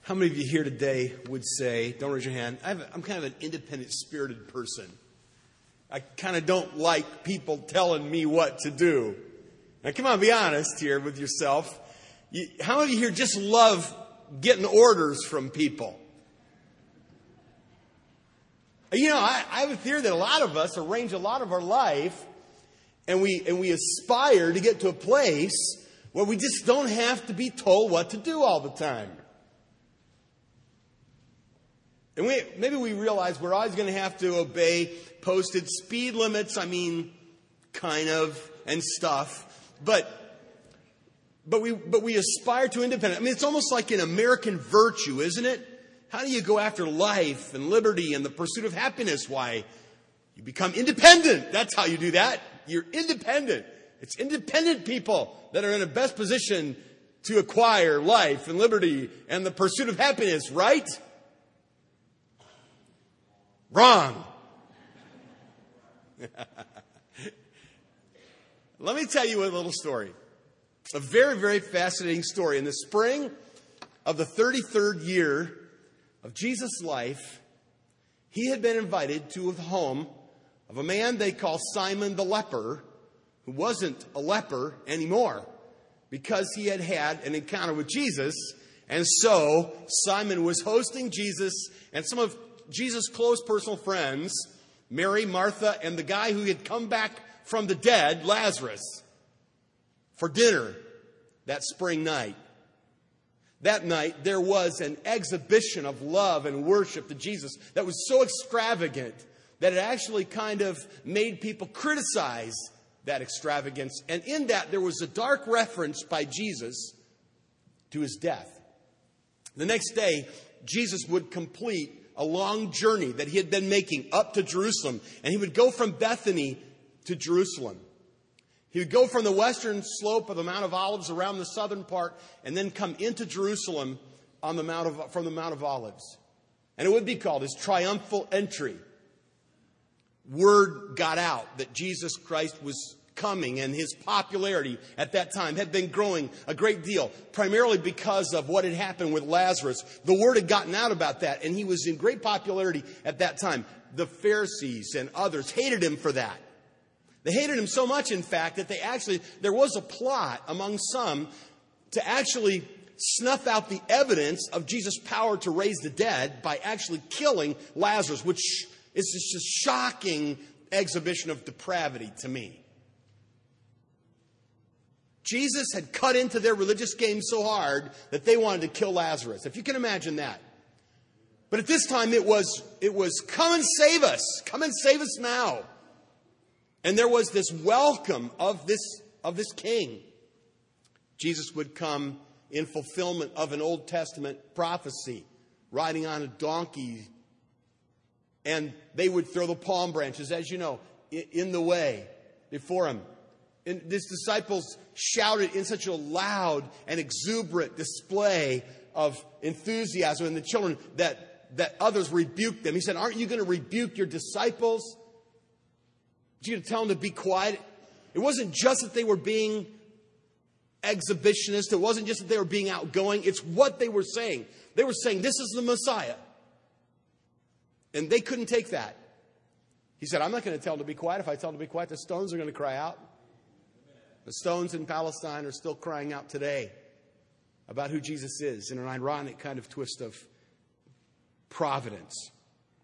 How many of you here today would say, don't raise your hand, I'm kind of an independent spirited person. I kind of don't like people telling me what to do. Now come on, be honest here with yourself. How many of you here just love getting orders from people? You know, I have a theory that a lot of us arrange a lot of our life and we aspire to get to a place where we just don't have to be told what to do all the time. And maybe we realize we're always going to have to obey posted speed limits, kind of, and stuff. But we aspire to independence. It's almost like an American virtue, isn't it? How do you go after life and liberty and the pursuit of happiness? Why, you become independent. That's how you do that. You're independent. It's independent people that are in the best position to acquire life and liberty and the pursuit of happiness, right? Wrong. Let me tell you a little story. A very, very fascinating story. In the spring of the 33rd year of Jesus' life, he had been invited to the home of a man they call Simon the leper, who wasn't a leper anymore because he had had an encounter with Jesus. And so Simon was hosting Jesus and some of Jesus' close personal friends, Mary, Martha, and the guy who had come back from the dead, Lazarus, for dinner that spring night. That night, there was an exhibition of love and worship to Jesus that was so extravagant that it actually kind of made people criticize that extravagance. And in that, there was a dark reference by Jesus to his death. The next day, Jesus would complete a long journey that he had been making up to Jerusalem. And he would go from Bethany to Jerusalem. He would go from the western slope of the Mount of Olives around the southern part and then come into Jerusalem from the Mount of Olives. And it would be called his triumphal entry. Word got out that Jesus Christ was coming, and his popularity at that time had been growing a great deal, primarily because of what had happened with Lazarus. The word had gotten out about that, and he was in great popularity at that time. The Pharisees and others hated him for that. They hated him so much, in fact, that there was a plot among some to actually snuff out the evidence of Jesus' power to raise the dead by actually killing Lazarus, which is just a shocking exhibition of depravity to me. Jesus had cut into their religious game so hard that they wanted to kill Lazarus, if you can imagine that. But at this time it was come and save us. Come and save us now. And there was this welcome of this king. Jesus would come in fulfillment of an Old Testament prophecy, riding on a donkey. And they would throw the palm branches, as you know, in the way before him. And his disciples shouted in such a loud and exuberant display of enthusiasm in the children that others rebuked them. He said, aren't you going to rebuke your disciples? Are you going to tell them to be quiet? It wasn't just that they were being exhibitionist. It wasn't just that they were being outgoing. It's what they were saying. They were saying, this is the Messiah. And they couldn't take that. He said, I'm not going to tell them to be quiet. If I tell them to be quiet, the stones are going to cry out. The stones in Palestine are still crying out today about who Jesus is in an ironic kind of twist of providence.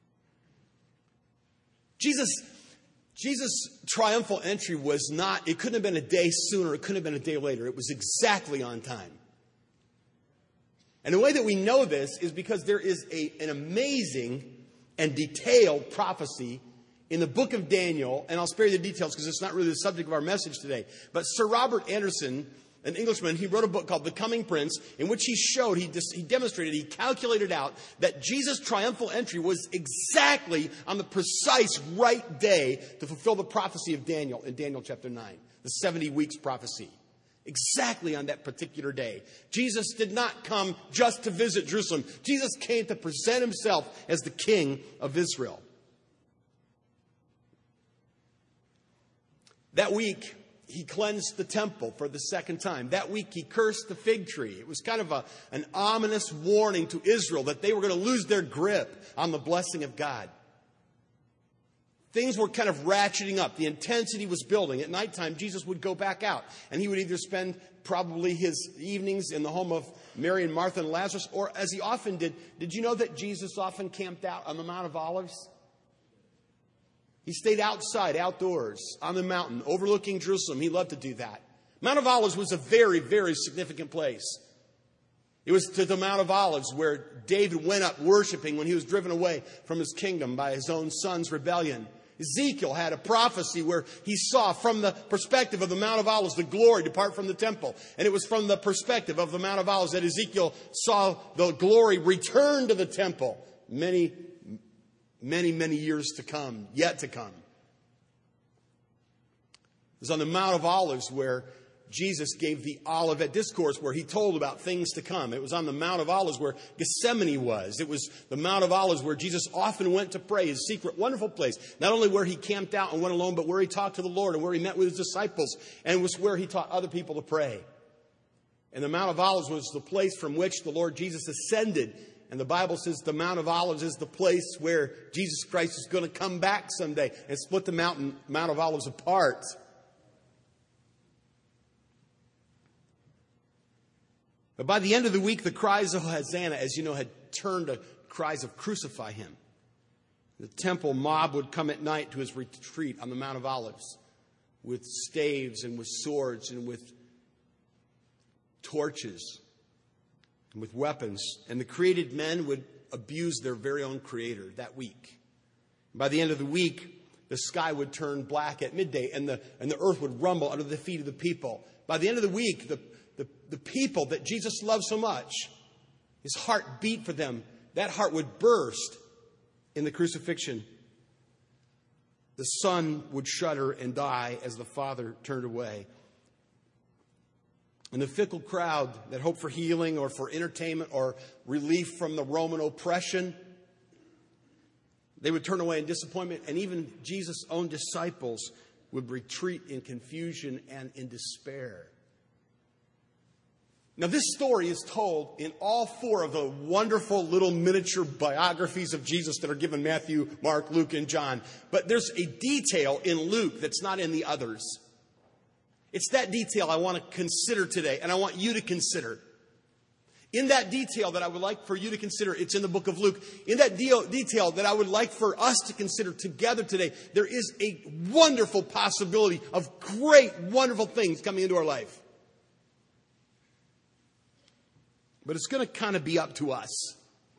Jesus' triumphal entry was not, it couldn't have been a day sooner, it couldn't have been a day later. It was exactly on time. And the way that we know this is because there is an amazing and detailed prophecy in the book of Daniel, and I'll spare you the details because it's not really the subject of our message today. But Sir Robert Anderson, an Englishman, he wrote a book called The Coming Prince, in which he showed, he demonstrated, he calculated out that Jesus' triumphal entry was exactly on the precise right day to fulfill the prophecy of Daniel in Daniel chapter 9, the 70 weeks prophecy. Exactly on that particular day. Jesus did not come just to visit Jerusalem. Jesus came to present himself as the King of Israel. That week, he cleansed the temple for the second time. That week he cursed the fig tree. It was kind of an ominous warning to Israel that they were going to lose their grip on the blessing of God. Things were kind of ratcheting up. The intensity was building. At nighttime, Jesus would go back out, and he would either spend probably his evenings in the home of Mary and Martha and Lazarus, or as he often did you know that Jesus often camped out on the Mount of Olives? He stayed outside, outdoors, on the mountain, overlooking Jerusalem. He loved to do that. Mount of Olives was a very, very significant place. It was to the Mount of Olives where David went up worshiping when he was driven away from his kingdom by his own son's rebellion. Ezekiel had a prophecy where he saw from the perspective of the Mount of Olives the glory depart from the temple. And it was from the perspective of the Mount of Olives that Ezekiel saw the glory return to the temple many, many years to come, yet to come. It was on the Mount of Olives where Jesus gave the Olivet Discourse where he told about things to come. It was on the Mount of Olives where Gethsemane was. It was the Mount of Olives where Jesus often went to pray, his secret, wonderful place. Not only where he camped out and went alone, but where he talked to the Lord and where he met with his disciples. And it was where he taught other people to pray. And the Mount of Olives was the place from which the Lord Jesus ascended. And the Bible says the Mount of Olives is the place where Jesus Christ is going to come back someday and split the Mount of Olives apart. But by the end of the week, the cries of Hosanna, as you know, had turned to cries of crucify him. The temple mob would come at night to his retreat on the Mount of Olives with staves and with swords and with torches and with weapons. And the created men would abuse their very own creator that week. By the end of the week, the sky would turn black at midday and the earth would rumble under the feet of the people. By the end of the week, the people that Jesus loved so much, his heart beat for them. That heart would burst in the crucifixion. The Son would shudder and die as the Father turned away. And the fickle crowd that hoped for healing or for entertainment or relief from the Roman oppression, they would turn away in disappointment. And even Jesus' own disciples would retreat in confusion and in despair. Now, this story is told in all four of the wonderful little miniature biographies of Jesus that are given: Matthew, Mark, Luke, and John. But there's a detail in Luke that's not in the others. It's that detail I want to consider today, and I want you to consider. In that detail that I would like for you to consider, it's in the book of Luke. In that detail that I would like for us to consider together today, there is a wonderful possibility of great, wonderful things coming into our life. But it's going to kind of be up to us.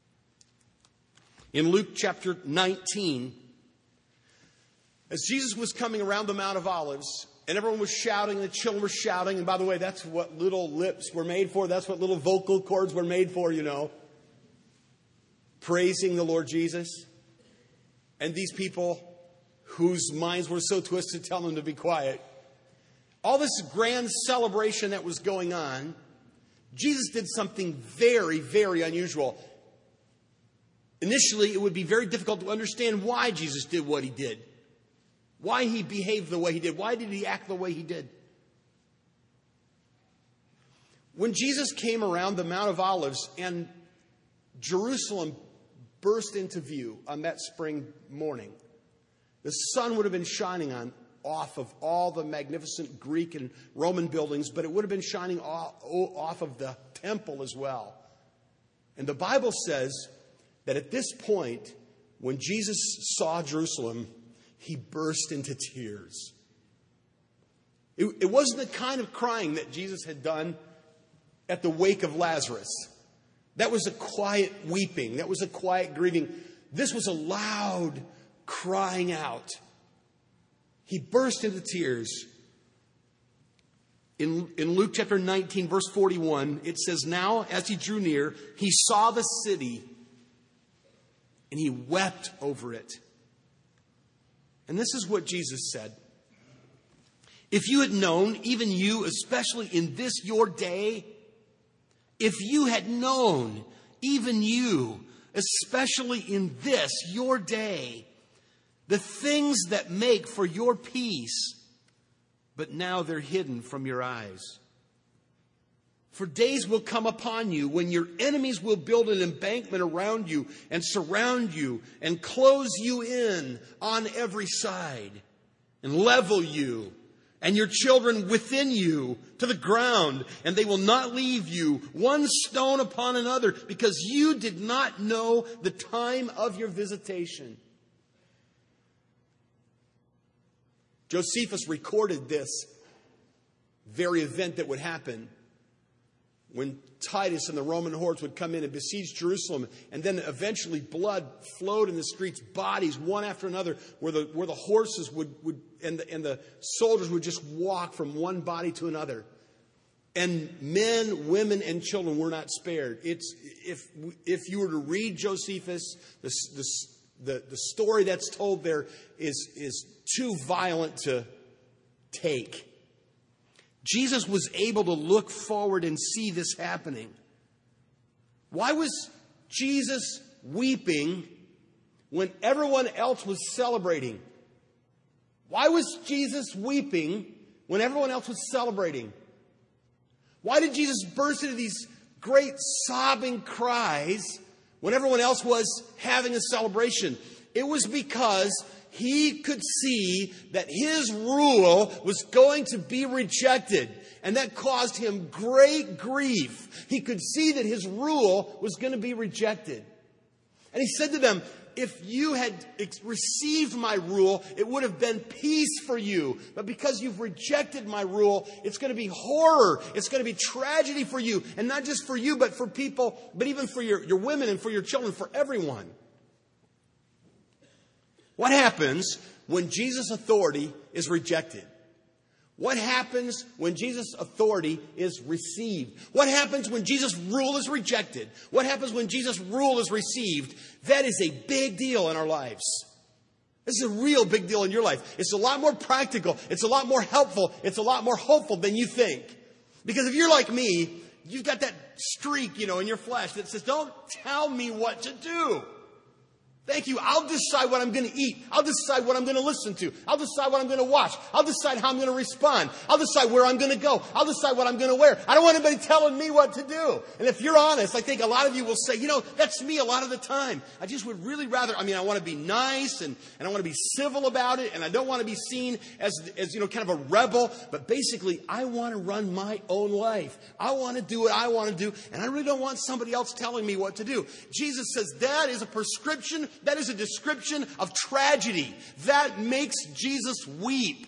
In Luke chapter 19, as Jesus was coming around the Mount of Olives, and everyone was shouting, and the children were shouting, and by the way, that's what little lips were made for. That's what little vocal cords were made for, you know. Praising the Lord Jesus. And these people whose minds were so twisted tell them to be quiet. All this grand celebration that was going on, Jesus did something very, very unusual. Initially, it would be very difficult to understand why Jesus did what he did. Why he behaved the way he did. Why did he act the way he did? When Jesus came around the Mount of Olives and Jerusalem burst into view on that spring morning, the sun would have been shining off of all the magnificent Greek and Roman buildings, but it would have been shining off of the temple as well. And the Bible says that at this point, when Jesus saw Jerusalem, he burst into tears. It wasn't the kind of crying that Jesus had done at the wake of Lazarus. That was a quiet weeping. That was a quiet grieving. This was a loud crying out. He burst into tears. In Luke chapter 19, verse 41, it says, "Now, as he drew near, he saw the city, and he wept over it." And this is what Jesus said. "If you had known, even you, especially in this your day, if you had known, even you, especially in this your day, the things that make for your peace, but now they're hidden from your eyes. For days will come upon you when your enemies will build an embankment around you and surround you and close you in on every side and level you and your children within you to the ground, and they will not leave you one stone upon another, because you did not know the time of your visitation. Josephus recorded this very event that would happen when Titus and the Roman hordes would come in and besiege Jerusalem, and then eventually blood flowed in the streets, bodies one after another, where the horses would and the soldiers would just walk from one body to another. And men, women, and children were not spared. If you were to read Josephus, the story that's told there is too violent to take. Jesus was able to look forward and see this happening. Why was Jesus weeping when everyone else was celebrating? Why was Jesus weeping when everyone else was celebrating? Why did Jesus burst into these great sobbing cries when everyone else was having a celebration? It was because he could see that his rule was going to be rejected, and that caused him great grief. He could see that his rule was going to be rejected. And he said to them, if you had received my rule, it would have been peace for you. But because you've rejected my rule, it's going to be horror. It's going to be tragedy for you. And not just for you, but for people, but even for your women and for your children, for everyone. What happens when Jesus' authority is rejected? What happens when Jesus' authority is received? What happens when Jesus' rule is rejected? What happens when Jesus' rule is received? That is a big deal in our lives. This is a real big deal in your life. It's a lot more practical. It's a lot more helpful. It's a lot more hopeful than you think. Because if you're like me, you've got that streak, in your flesh that says, don't tell me what to do. Thank you. I'll decide what I'm going to eat. I'll decide what I'm going to listen to. I'll decide what I'm going to watch. I'll decide how I'm going to respond. I'll decide where I'm going to go. I'll decide what I'm going to wear. I don't want anybody telling me what to do. And if you're honest, I think a lot of you will say, that's me a lot of the time. I just would really rather, I want to be nice and I want to be civil about it. And I don't want to be seen as kind of a rebel. But basically, I want to run my own life. I want to do what I want to do. And I really don't want somebody else telling me what to do. Jesus says that is a prescription. That is a description of tragedy. That makes Jesus weep.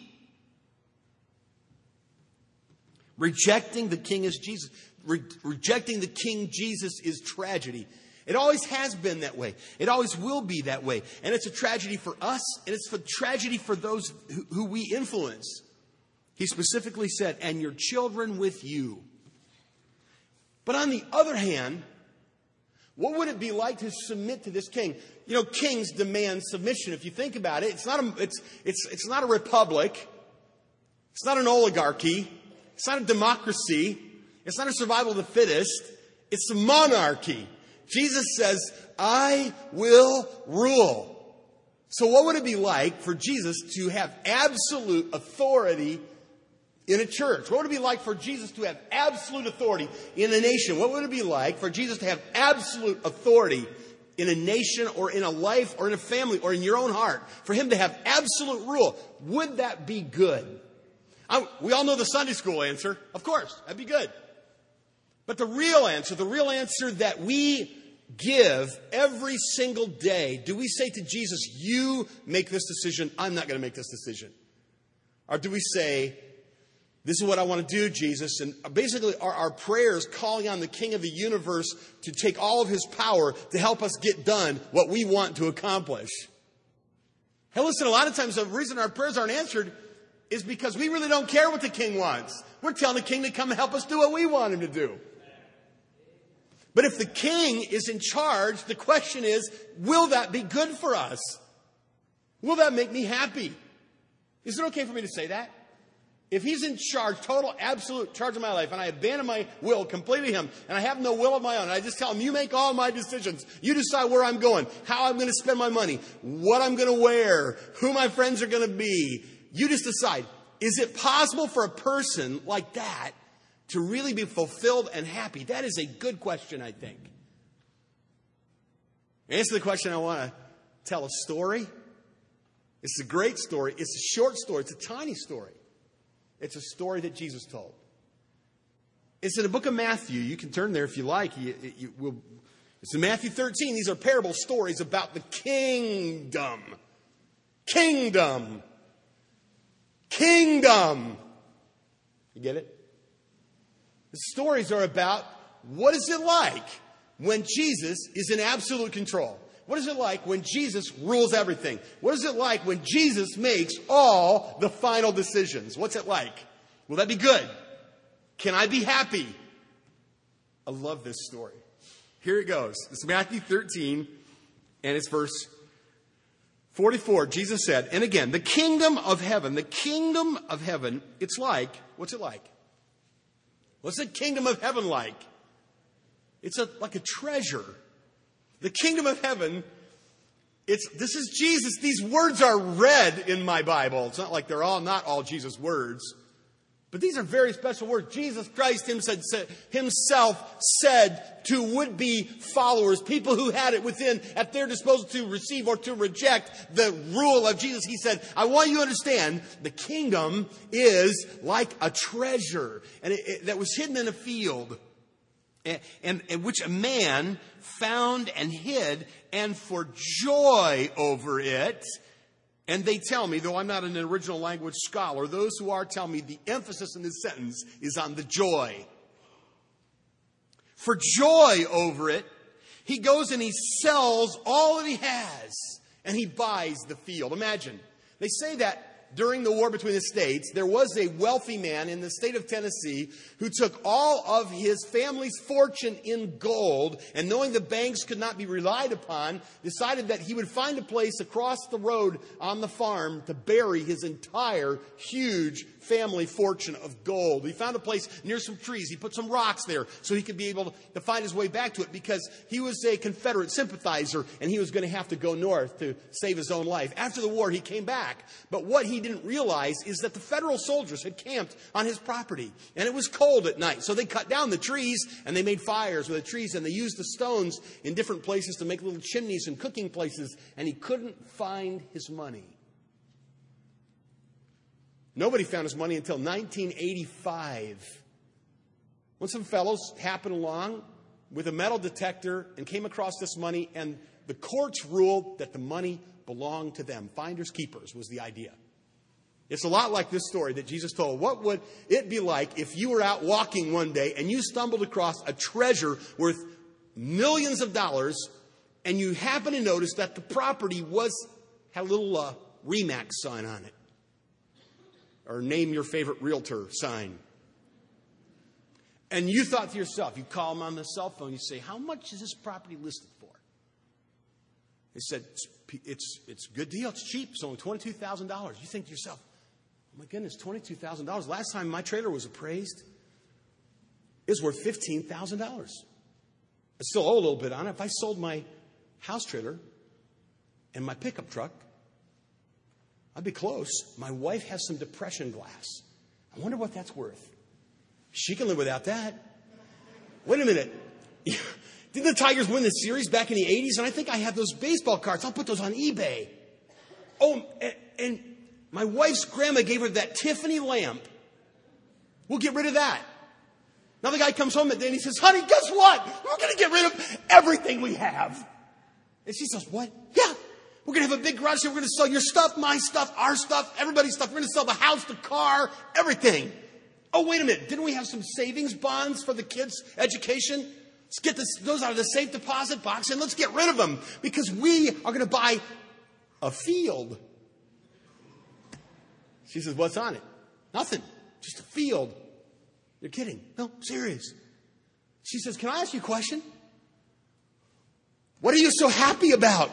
Rejecting the King as Jesus. Rejecting the King Jesus is tragedy. It always has been that way. It always will be that way. And it's a tragedy for us, and it's a tragedy for those who we influence. He specifically said, and your children with you. But on the other hand, what would it be like to submit to this king? Kings demand submission. If you think about it, it's not a republic. It's not an oligarchy. It's not a democracy. It's not a survival of the fittest. It's a monarchy. Jesus says, I will rule. So what would it be like for Jesus to have absolute authority in a church? What would it be like for Jesus to have absolute authority in a nation? What would it be like for Jesus to have absolute authority in a nation or in a life or in a family or in your own heart? For him to have absolute rule. Would that be good? We all know the Sunday school answer. Of course, that'd be good. But the real answer that we give every single day, do we say to Jesus, you make this decision, I'm not going to make this decision? Or do we say, this is what I want to do, Jesus. And basically our prayers calling on the King of the universe to take all of his power to help us get done what we want to accomplish. Hey, listen, a lot of times the reason our prayers aren't answered is because we really don't care what the king wants. We're telling the king to come and help us do what we want him to do. But if the king is in charge, the question is, will that be good for us? Will that make me happy? Is it okay for me to say that? If he's in charge, total, absolute charge of my life, and I abandon my will completely to him, and I have no will of my own, and I just tell him, you make all my decisions. You decide where I'm going, how I'm going to spend my money, what I'm going to wear, who my friends are going to be. You just decide. is it possible for a person like that to really be fulfilled and happy? That is a good question, I think. To answer the question, I want to tell a story. It's a great story. It's a short story. It's a tiny story. It's a story that Jesus told. It's in the book of Matthew. You can turn there if you like. It's in Matthew 13. These are parable stories about the kingdom. Kingdom. Kingdom. You get it? The stories are about what is it like when Jesus is in absolute control. What is it like when Jesus rules everything? What is it like when Jesus makes all the final decisions? What's it like? Will that be good? Can I be happy? I love this story. Here it goes. It's Matthew 13, and it's verse 44. Jesus said, and again, the kingdom of heaven, it's like, what's it like? What's the kingdom of heaven like? It's like a treasure. The kingdom of heaven, this is Jesus. These words are read in my Bible. It's not like not all Jesus' words. But these are very special words. Jesus Christ himself said to would-be followers, people who had it at their disposal to receive or to reject the rule of Jesus. He said, I want you to understand the kingdom is like a treasure that was hidden in a field. And which a man found and hid, and for joy over it. And they tell me, though I'm not an original language scholar, those who are tell me the emphasis in this sentence is on the joy. For joy over it, he goes and he sells all that he has, and he buys the field. Imagine, they say that during the war between the states, there was a wealthy man in the state of Tennessee who took all of his family's fortune in gold, and knowing the banks could not be relied upon, decided that he would find a place across the road on the farm to bury his entire huge family fortune of gold. He found a place near some trees. He put some rocks there so he could be able to find his way back to it, because he was a Confederate sympathizer and he was going to have to go north to save his own life. After the war, he came back. But what he didn't realize is that the Federal soldiers had camped on his property, and it was cold at night. So they cut down the trees and they made fires with the trees, and they used the stones in different places to make little chimneys and cooking places, and he couldn't find his money. Nobody found his money until 1985. When some fellows happened along with a metal detector and came across this money, and the courts ruled that the money belonged to them. Finders keepers was the idea. It's a lot like this story that Jesus told. What would it be like if you were out walking one day and you stumbled across a treasure worth millions of dollars, and you happened to notice that the property had a little Remax sign on it? Or name your favorite realtor sign. And you thought to yourself, you call them on the cell phone, you say, how much is this property listed for? They said, it's a good deal, it's cheap, it's only $22,000. You think to yourself, oh my goodness, $22,000. Last time my trailer was appraised, it was worth $15,000. I still owe a little bit on it. If I sold my house trailer and my pickup truck, I'd be close. My wife has some depression glass. I wonder what that's worth. She can live without that. Wait a minute. Didn't the Tigers win the series back in the 80s? And I think I have those baseball cards. I'll put those on eBay. Oh, and my wife's grandma gave her that Tiffany lamp. We'll get rid of that. Now the guy comes home that day and he says, honey, guess what? We're going to get rid of everything we have. And she says, what? Yeah. We're going to have a big garage sale. We're going to sell your stuff, my stuff, our stuff, everybody's stuff. We're going to sell the house, the car, everything. Oh, wait a minute. Didn't we have some savings bonds for the kids' education? Let's get those out of the safe deposit box and let's get rid of them, because we are going to buy a field. She says, what's on it? Nothing. Just a field. You're kidding. No, serious. She says, can I ask you a question? What are you so happy about?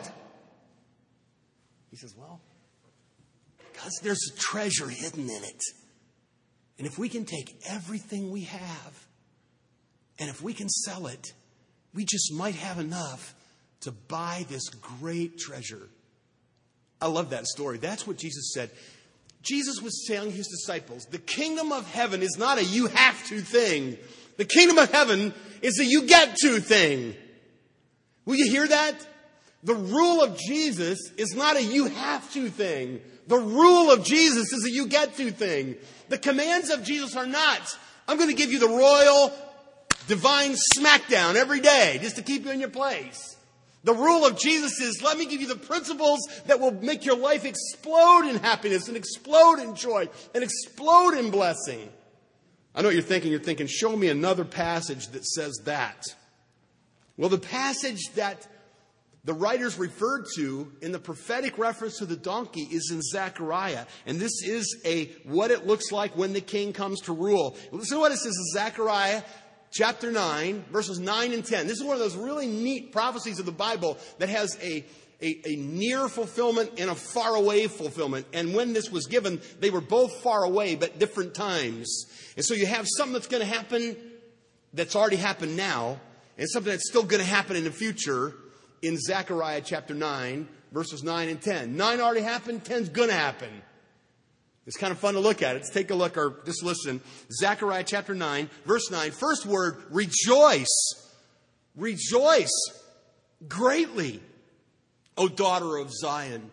He says, well, because there's a treasure hidden in it. And if we can take everything we have, and if we can sell it, we just might have enough to buy this great treasure. I love that story. That's what Jesus said. Jesus was telling his disciples, the kingdom of heaven is not a you have to thing. The kingdom of heaven is a you get to thing. Will you hear that? The rule of Jesus is not a you have to thing. The rule of Jesus is a you get to thing. The commands of Jesus are not, I'm going to give you the royal, divine smackdown every day just to keep you in your place. The rule of Jesus is, let me give you the principles that will make your life explode in happiness and explode in joy and explode in blessing. I know what you're thinking. You're thinking, show me another passage that says that. Well, the passage that the writers referred to in the prophetic reference to the donkey is in Zechariah. And this is what it looks like when the king comes to rule. Listen to what it says in Zechariah chapter 9, verses 9 and 10. This is one of those really neat prophecies of the Bible that has a near fulfillment and a far away fulfillment. And when this was given, they were both far away, but different times. And so you have something that's going to happen that's already happened now, and something that's still going to happen in the future in Zechariah chapter 9, verses 9 and 10. 9 already happened, 10's going to happen. It's kind of fun to look at. Let's take a look or just listen. Zechariah chapter 9, verse 9. First word, rejoice. Rejoice greatly, O daughter of Zion.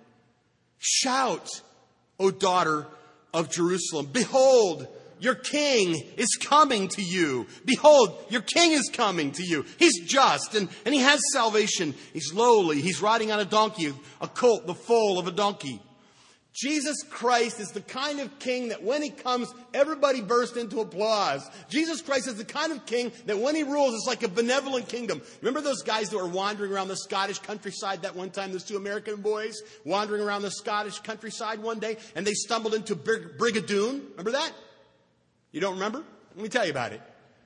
Shout, O daughter of Jerusalem. Behold, your king is coming to you. Behold, your king is coming to you. He's just and he has salvation. He's lowly. He's riding on a donkey, a colt, the foal of a donkey. Jesus Christ is the kind of king that when he comes, everybody bursts into applause. Jesus Christ is the kind of king that when he rules, it's like a benevolent kingdom. Remember those guys that were wandering around the Scottish countryside that one time? Those two American boys wandering around the Scottish countryside one day, and they stumbled into Brigadoon. Remember that? You don't remember? Let me tell you about it.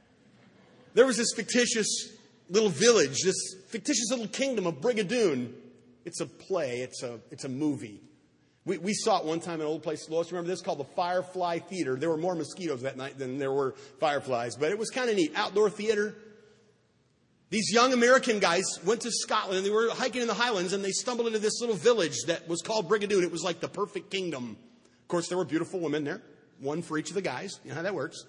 There was this fictitious little village, this fictitious little kingdom of Brigadoon. It's a play. It's a movie. We saw it one time in Old Place Lois. Remember this? Called the Firefly Theater. There were more mosquitoes that night than there were fireflies. But it was kind of neat. Outdoor theater. These young American guys went to Scotland and they were hiking in the Highlands and they stumbled into this little village that was called Brigadoon. It was like the perfect kingdom. Of course, there were beautiful women there. One for each of the guys. You know how that works.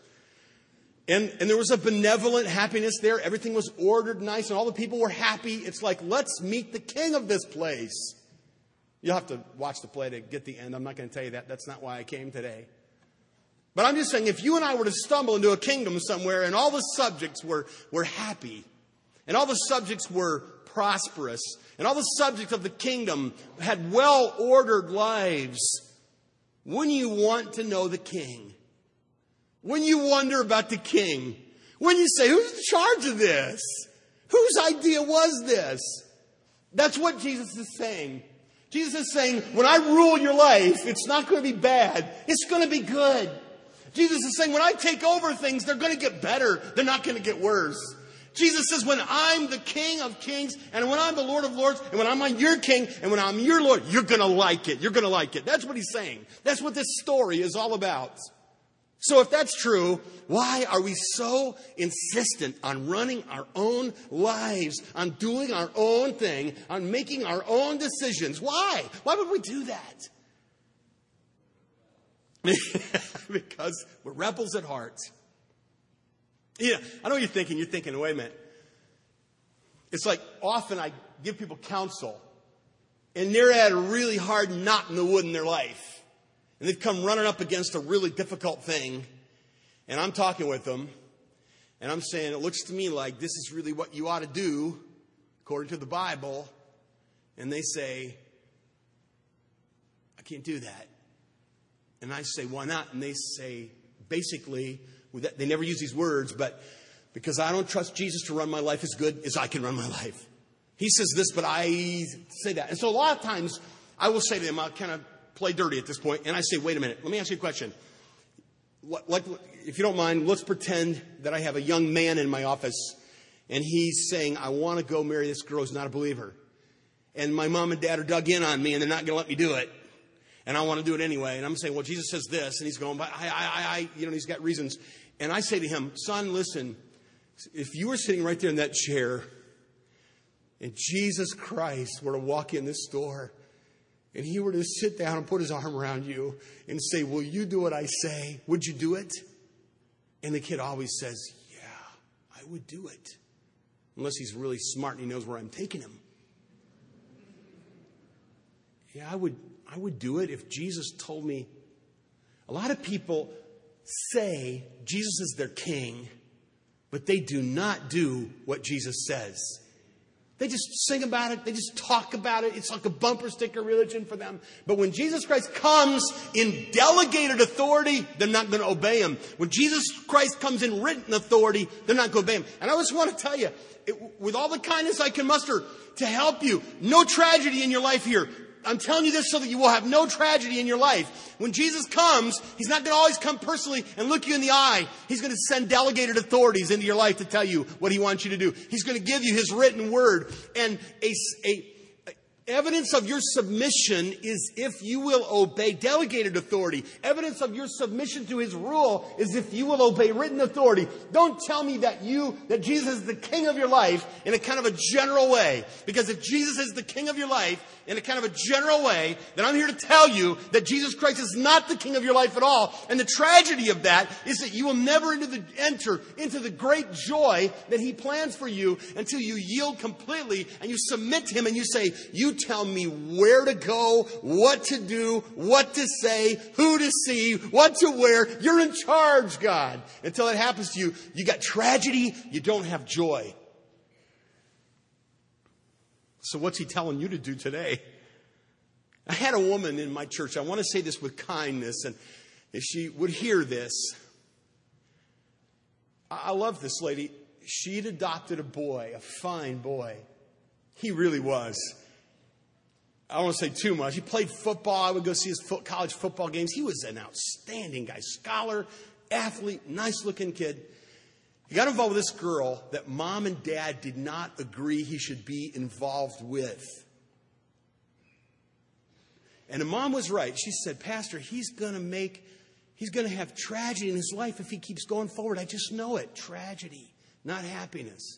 And there was a benevolent happiness there. Everything was ordered nice and all the people were happy. It's like, let's meet the king of this place. You'll have to watch the play to get the end. I'm not going to tell you that. That's not why I came today. But I'm just saying, if you and I were to stumble into a kingdom somewhere and all the subjects were happy, and all the subjects were prosperous, and all the subjects of the kingdom had well-ordered lives, wouldn't you want to know the king? Wouldn't you wonder about the king? Wouldn't you say, who's in charge of this? Whose idea was this? That's what Jesus is saying. Jesus is saying, when I rule your life, it's not going to be bad. It's going to be good. Jesus is saying, when I take over things, they're going to get better. They're not going to get worse. Jesus says, when I'm the King of Kings, and when I'm the Lord of Lords, and when I'm your King, and when I'm your Lord, you're going to like it. You're going to like it. That's what he's saying. That's what this story is all about. So if that's true, why are we so insistent on running our own lives, on doing our own thing, on making our own decisions? Why? Why would we do that? Because we're rebels at heart. Yeah, I know what you're thinking. You're thinking, wait a minute. It's like often I give people counsel, and they're at a really hard knot in the wood in their life. And they've come running up against a really difficult thing. And I'm talking with them. And I'm saying, it looks to me like this is really what you ought to do, according to the Bible. And they say, I can't do that. And I say, why not? And they say, basically, they never use these words, but because I don't trust Jesus to run my life as good as I can run my life. He says this, but I say that. And so a lot of times I will say to them, I'll kind of play dirty at this point, and I say, wait a minute, let me ask you a question. If you don't mind, let's pretend that I have a young man in my office, and he's saying, I want to go marry this girl who's not a believer. And my mom and dad are dug in on me, and they're not going to let me do it. And I want to do it anyway. And I'm saying, well, Jesus says this, and he's going, but he's got reasons. And I say to him, son, listen, if you were sitting right there in that chair, and Jesus Christ were to walk in this door, and he were to sit down and put his arm around you and say, will you do what I say? Would you do it? And the kid always says, yeah, I would do it. Unless he's really smart and he knows where I'm taking him. Yeah, I would do it if Jesus told me. A lot of people say Jesus is their king, but they do not do what Jesus says. They just sing about it. They just talk about it. It's like a bumper sticker religion for them. But when Jesus Christ comes in delegated authority, they're not going to obey him. When Jesus Christ comes in written authority, they're not going to obey him. And I just want to tell you, with all the kindness I can muster to help you, no tragedy in your life here. I'm telling you this so that you will have no tragedy in your life. When Jesus comes, he's not going to always come personally and look you in the eye. He's going to send delegated authorities into your life to tell you what he wants you to do. He's going to give you his written word. And evidence of your submission is if you will obey delegated authority. Evidence of your submission to his rule is if you will obey written authority. Don't tell me that Jesus is the king of your life in a kind of a general way. Because if Jesus is the king of your life in a kind of a general way, then I'm here to tell you that Jesus Christ is not the king of your life at all. And the tragedy of that is that you will never enter into the great joy that he plans for you until you yield completely and you submit to him and you say, you tell me where to go, what to do, what to say, who to see, what to wear. You're in charge, God. Until it happens to you, you got tragedy, you don't have joy. So what's he telling you to do today? I had a woman in my church. I want to say this with kindness, and if she would hear this. I love this lady. She'd adopted a boy, a fine boy. He really was. I don't want to say too much. He played football. I would go see his college football games. He was an outstanding guy, scholar, athlete, nice-looking kid. He got involved with this girl that mom and dad did not agree he should be involved with. And the mom was right. She said, Pastor, he's going to have tragedy in his life if he keeps going forward. I just know it. Tragedy, not happiness.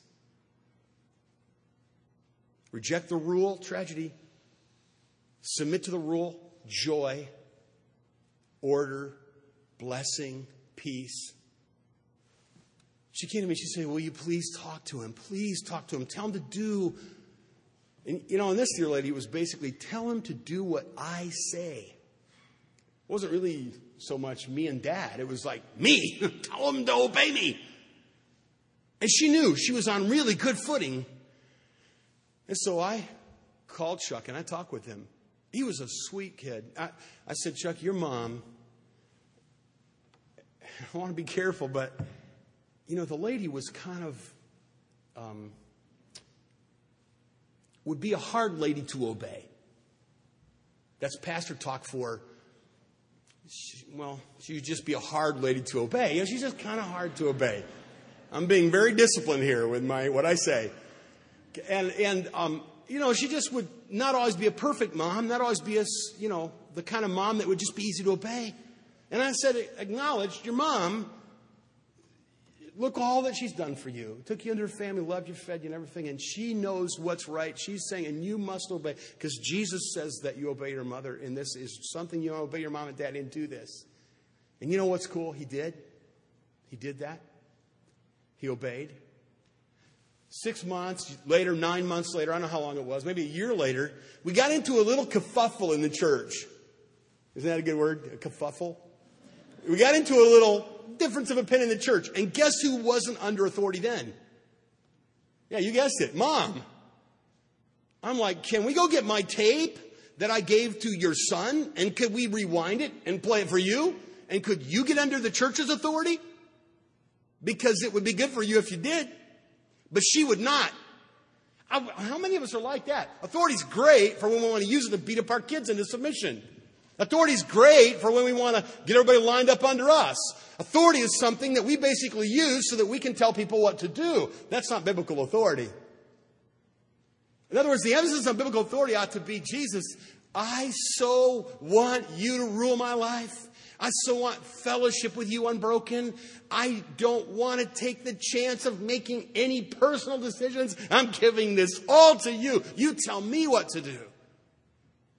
Reject the rule, tragedy. Submit to the rule, joy, order, blessing, peace. She came to me, she said, will you please talk to him? Please talk to him. Tell him to do. And, and this dear lady was basically, tell him to do what I say. It wasn't really so much me and dad. It was like, me. Tell him to obey me. And she knew she was on really good footing. And so I called Chuck and I talked with him. He was a sweet kid. I said, Chuck, your mom, I want to be careful, but the lady was kind of, would be a hard lady to obey. That's pastor talk for, she would just be a hard lady to obey. She's just kind of hard to obey. I'm being very disciplined here with what I say. And she just would not always be a perfect mom, not always be the kind of mom that would just be easy to obey. And I said, acknowledge your mom. Look all that she's done for you. Took you into her family, loved you, fed you, and everything. And she knows what's right. She's saying, and you must obey. Because Jesus says that you obey your mother. And this is something you obey your mom and dad and do this. And you know what's cool? He did. He did that. He obeyed. 6 months later, 9 months later, I don't know how long it was, maybe a year later, we got into a little kerfuffle in the church. Isn't that a good word? A kerfuffle? We got into a little difference of opinion in the church. And guess who wasn't under authority then? Yeah, you guessed it. Mom. I'm like, can we go get my tape that I gave to your son? And could we rewind it and play it for you? And could you get under the church's authority? Because it would be good for you if you did. But she would not. How many of us are like that? Authority's great for when we want to use it to beat up our kids into submission. Authority's great for when we want to get everybody lined up under us. Authority is something that we basically use so that we can tell people what to do. That's not biblical authority. In other words, the emphasis on biblical authority ought to be, Jesus, I so want you to rule my life. I so want fellowship with you unbroken. I don't want to take the chance of making any personal decisions. I'm giving this all to you. You tell me what to do.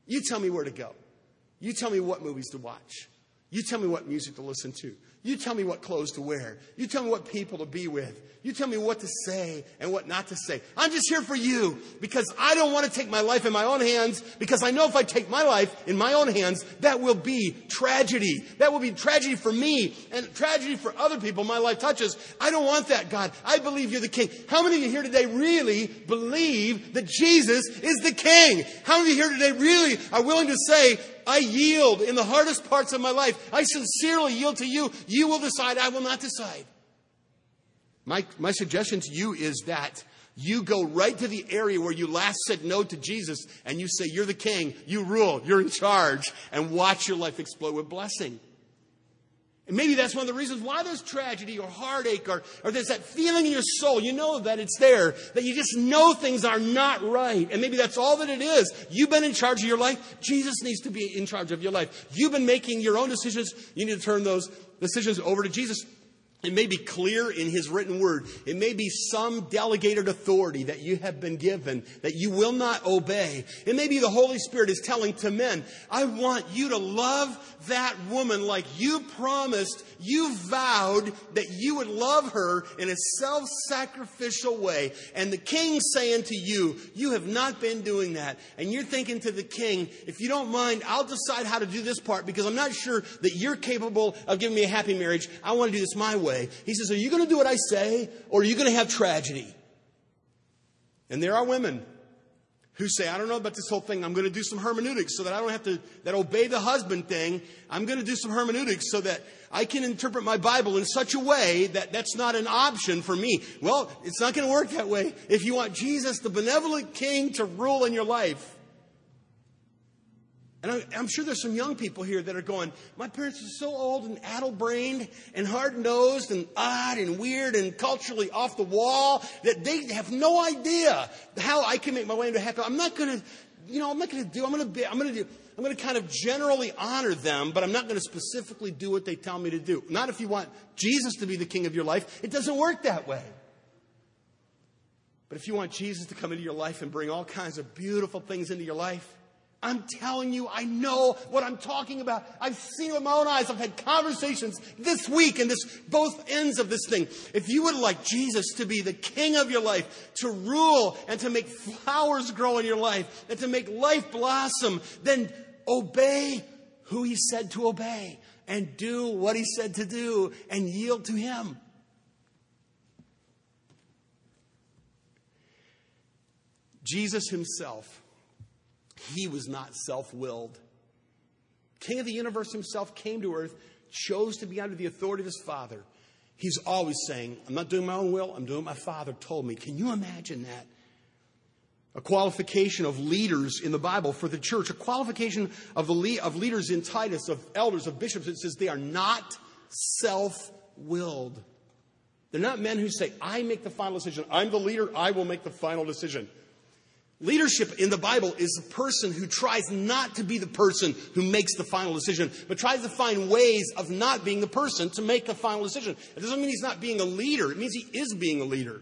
You tell me where to go. You tell me what movies to watch. You tell me what music to listen to. You tell me what clothes to wear. You tell me what people to be with. You tell me what to say and what not to say. I'm just here for you because I don't want to take my life in my own hands, because I know if I take my life in my own hands, that will be tragedy. That will be tragedy for me and tragedy for other people my life touches. I don't want that, God. I believe you're the King. How many of you here today really believe that Jesus is the King? How many of you here today really are willing to say, I yield in the hardest parts of my life. I sincerely yield to you. You will decide. I will not decide. My suggestion to you is that you go right to the area where you last said no to Jesus and you say, you're the King, you rule, you're in charge, and watch your life explode with blessing. And maybe that's one of the reasons why there's tragedy or heartache or there's that feeling in your soul. You know that it's there, that you just know things are not right. And maybe that's all that it is. You've been in charge of your life. Jesus needs to be in charge of your life. You've been making your own decisions. You need to turn those decisions over to Jesus. It may be clear in his written word. It may be some delegated authority that you have been given that you will not obey. It may be the Holy Spirit is telling to men, I want you to love that woman like you promised, you vowed that you would love her in a self-sacrificial way. And the King's saying to you, you have not been doing that. And you're thinking to the King, if you don't mind, I'll decide how to do this part because I'm not sure that you're capable of giving me a happy marriage. I want to do this my way. He says, are you going to do what I say, or are you going to have tragedy? And there are women who say, I don't know about this whole thing. I'm going to do some hermeneutics so that I don't have to that obey the husband thing. I'm going to do some hermeneutics so that I can interpret my Bible in such a way that that's not an option for me. Well, it's not going to work that way if you want Jesus, the benevolent King, to rule in your life. And I'm sure there's some young people here that are going, my parents are so old and addle-brained and hard-nosed and odd and weird and culturally off the wall that they have no idea how I can make my way into happy. I'm going to kind of generally honor them, but I'm not going to specifically do what they tell me to do. Not if you want Jesus to be the King of your life. It doesn't work that way. But if you want Jesus to come into your life and bring all kinds of beautiful things into your life, I'm telling you, I know what I'm talking about. I've seen it with my own eyes. I've had conversations this week and both ends of this thing. If you would like Jesus to be the King of your life, to rule and to make flowers grow in your life and to make life blossom, then obey who he said to obey and do what he said to do and yield to him. Jesus himself, he was not self-willed. King of the universe himself came to earth, chose to be under the authority of his Father. He's always saying, I'm not doing my own will, I'm doing what my Father told me. Can you imagine that? A qualification of leaders in the Bible for the church, a qualification of leaders in Titus, of elders, of bishops, it says they are not self-willed. They're not men who say, I make the final decision. I'm the leader, I will make the final decision. Leadership in the Bible is a person who tries not to be the person who makes the final decision, but tries to find ways of not being the person to make the final decision. It doesn't mean he's not being a leader. It means he is being a leader.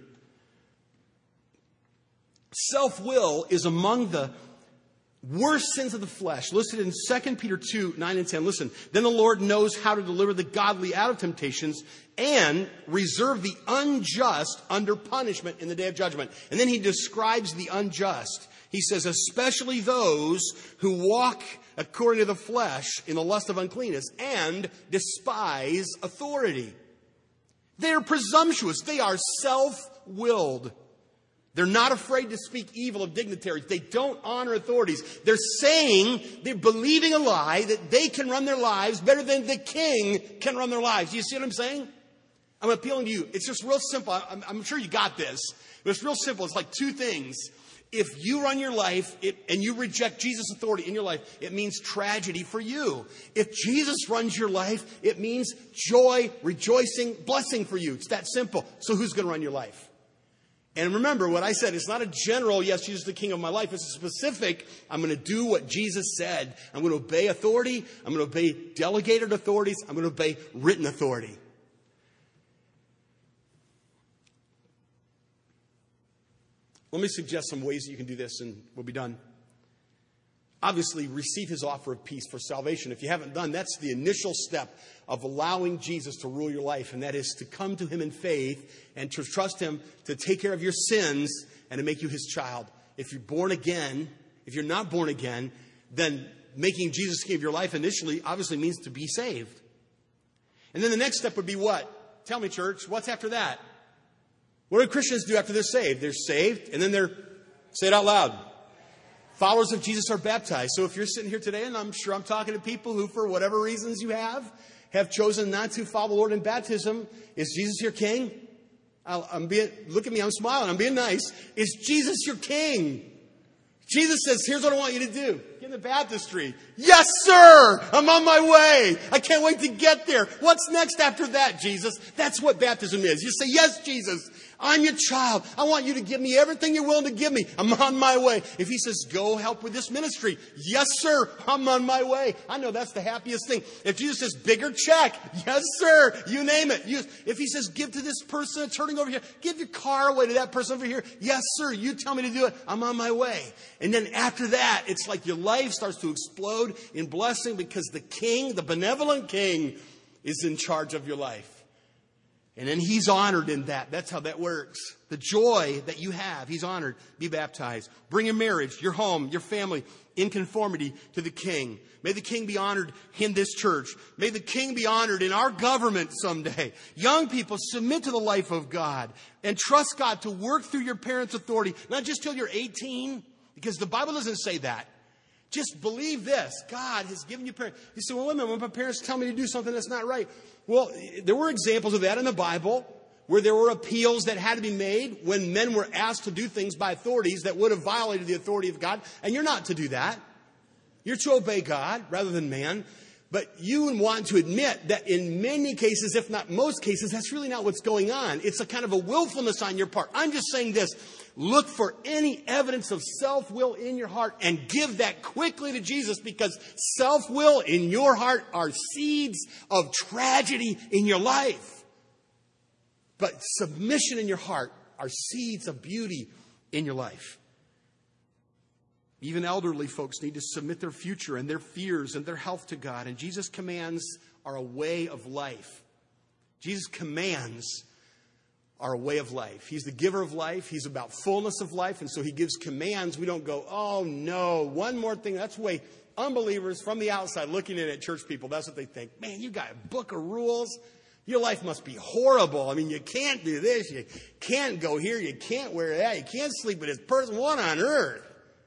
Self-will is among the worst sins of the flesh, listed in 2 Peter 2, 9 and 10. Listen, then the Lord knows how to deliver the godly out of temptations and reserve the unjust under punishment in the day of judgment. And then he describes the unjust. He says, especially those who walk according to the flesh in the lust of uncleanness and despise authority. They're presumptuous. They are self-willed. They're not afraid to speak evil of dignitaries. They don't honor authorities. They're believing a lie that they can run their lives better than the king can run their lives. Do you see what I'm saying? I'm appealing to you. It's just real simple. I'm sure you got this. But it's real simple. It's like two things. If you run your life and you reject Jesus' authority in your life, it means tragedy for you. If Jesus runs your life, it means joy, rejoicing, blessing for you. It's that simple. So who's going to run your life? And remember what I said, it's not a general, yes, Jesus is the king of my life. It's a specific, I'm going to do what Jesus said. I'm going to obey authority. I'm going to obey delegated authorities. I'm going to obey written authority. Let me suggest some ways that you can do this and we'll be done. obviously receive his offer of peace for salvation. If you haven't done, that's the initial step of allowing Jesus to rule your life. And that is to come to him in faith and to trust him to take care of your sins and to make you his child. If you're born again, if you're not born again, then making Jesus king of your life initially obviously means to be saved. And then the next step would be what? Tell me, church, what's after that? What do Christians do after they're saved? They're saved, and then say it out loud. Followers of Jesus are baptized. So if you're sitting here today, and I'm sure I'm talking to people who, for whatever reasons you have chosen not to follow the Lord in baptism, is Jesus your king? Look at me, I'm smiling, I'm being nice. Is Jesus your king? Jesus says, here's what I want you to do. Get in the baptistry. Yes, sir! I'm on my way. I can't wait to get there. What's next after that, Jesus? That's what baptism is. You say, yes, Jesus, I'm your child. I want you to give me everything you're willing to give me. I'm on my way. If he says, go help with this ministry. Yes, sir, I'm on my way. I know that's the happiest thing. If Jesus says, bigger check. Yes, sir, you name it. If he says, give to this person turning over here. Give your car away to that person over here. Yes, sir, you tell me to do it. I'm on my way. And then after that, it's like your life starts to explode in blessing because the king, the benevolent king, is in charge of your life. And then he's honored in that. That's how that works. The joy that you have, he's honored. Be baptized. Bring your marriage, your home, your family in conformity to the king. May the king be honored in this church. May the king be honored in our government someday. Young people, submit to the life of God and trust God to work through your parents' authority, not just till you're 18, because the Bible doesn't say that. Just believe this. God has given you parents. You say, well, wait a minute, when my parents tell me to do something that's not right. Well, there were examples of that in the Bible where there were appeals that had to be made when men were asked to do things by authorities that would have violated the authority of God. And you're not to do that. You're to obey God rather than man. But you want to admit that in many cases, if not most cases, that's really not what's going on. It's a kind of a willfulness on your part. I'm just saying this. Look for any evidence of self-will in your heart and give that quickly to Jesus, because self-will in your heart are seeds of tragedy in your life. But submission in your heart are seeds of beauty in your life. Even elderly folks need to submit their future and their fears and their health to God. And Jesus' commands are a way of life. Jesus' commands are a way of life. He's the giver of life. He's about fullness of life. And so he gives commands. We don't go, oh no, one more thing. That's the way unbelievers from the outside looking in at church people, that's what they think. Man, you got a book of rules. Your life must be horrible. I mean, you can't do this. You can't go here. You can't wear that. You can't sleep with this person. What on earth?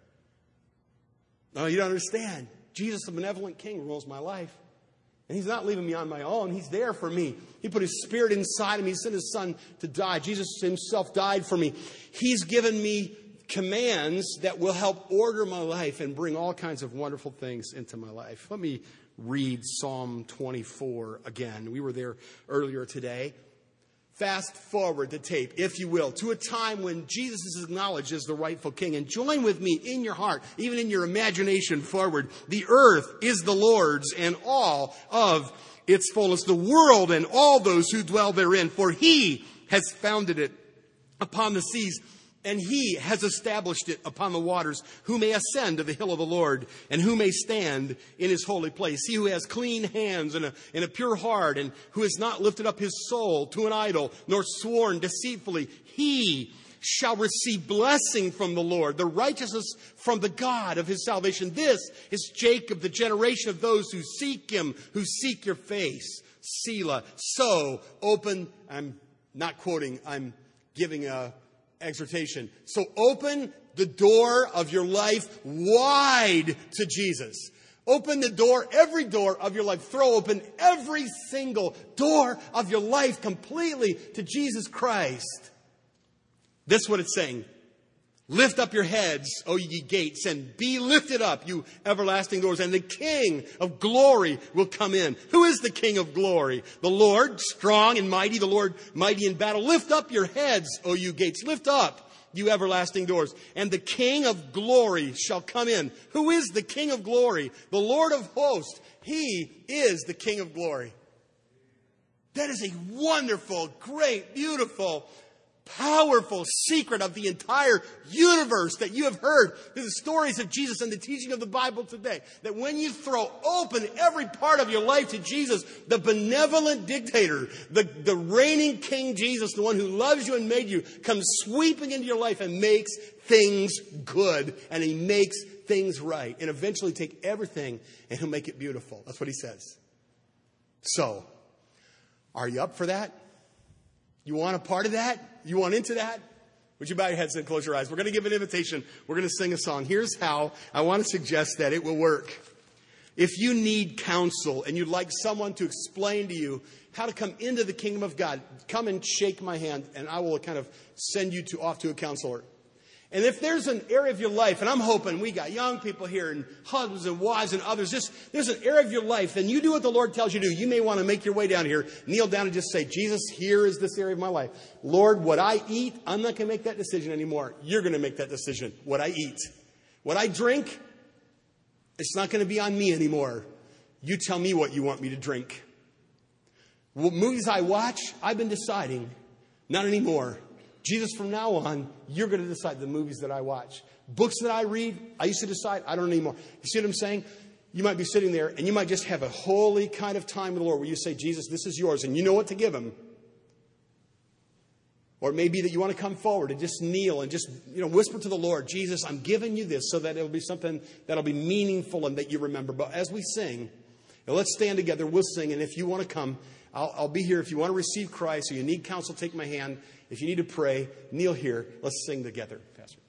No, you don't understand. Jesus, the benevolent king, rules my life. And he's not leaving me on my own. He's there for me. He put his spirit inside of me. He sent his son to die. Jesus himself died for me. He's given me commands that will help order my life and bring all kinds of wonderful things into my life. Let me read Psalm 24 again. We were there earlier today. Fast forward the tape, if you will, to a time when Jesus is acknowledged as the rightful king. And join with me in your heart, even in your imagination forward. The earth is the Lord's and all of its fullness, the world and all those who dwell therein. For he has founded it upon the seas, and he has established it upon the waters. Who may ascend to the hill of the Lord, and who may stand in his holy place? He who has clean hands and a pure heart, and who has not lifted up his soul to an idol, nor sworn deceitfully, he shall receive blessing from the Lord, the righteousness from the God of his salvation. This is Jacob, the generation of those who seek him, who seek your face. Selah. So open, I'm not quoting, I'm giving a exhortation. So open the door of your life wide to Jesus. Open the door, every door of your life. Throw open every single door of your life completely to Jesus Christ. This is what it's saying. Lift up your heads, O ye gates, and be lifted up, you everlasting doors, and the King of glory will come in. Who is the King of glory? The Lord, strong and mighty, the Lord mighty in battle. Lift up your heads, O you gates. Lift up, you everlasting doors, and the King of glory shall come in. Who is the King of glory? The Lord of hosts. He is the King of glory. That is a wonderful, great, beautiful powerful secret of the entire universe that you have heard through the stories of Jesus and the teaching of the Bible today. That when you throw open every part of your life to Jesus, the benevolent dictator, the reigning King Jesus, the one who loves you and made you, comes sweeping into your life and makes things good. And he makes things right. And eventually take everything and he'll make it beautiful. That's what he says. So, are you up for that? You want a part of that? You want into that? Would you bow your heads and close your eyes? We're going to give an invitation. We're going to sing a song. Here's how I want to suggest that it will work. If you need counsel and you'd like someone to explain to you how to come into the kingdom of God, come and shake my hand and I will kind of send you off to a counselor. And if there's an area of your life, and I'm hoping we got young people here and husbands and wives and others, just there's an area of your life, and you do what the Lord tells you to do. You may want to make your way down here, kneel down and just say, Jesus, here is this area of my life. Lord, what I eat, I'm not going to make that decision anymore. You're going to make that decision. What I eat. What I drink, it's not going to be on me anymore. You tell me what you want me to drink. What movies I watch, I've been deciding, not anymore. Jesus, from now on, you're going to decide the movies that I watch. Books that I read, I used to decide, I don't anymore. You see what I'm saying? You might be sitting there and you might just have a holy kind of time with the Lord where you say, Jesus, this is yours, and you know what to give him. Or it may be that you want to come forward and just kneel and just whisper to the Lord, Jesus, I'm giving you this so that it'll be something that'll be meaningful and that you remember. But as we sing, let's stand together, we'll sing, and if you want to come, I'll be here. If you want to receive Christ or you need counsel, take my hand. If you need to pray, kneel here. Let's sing together, Pastor.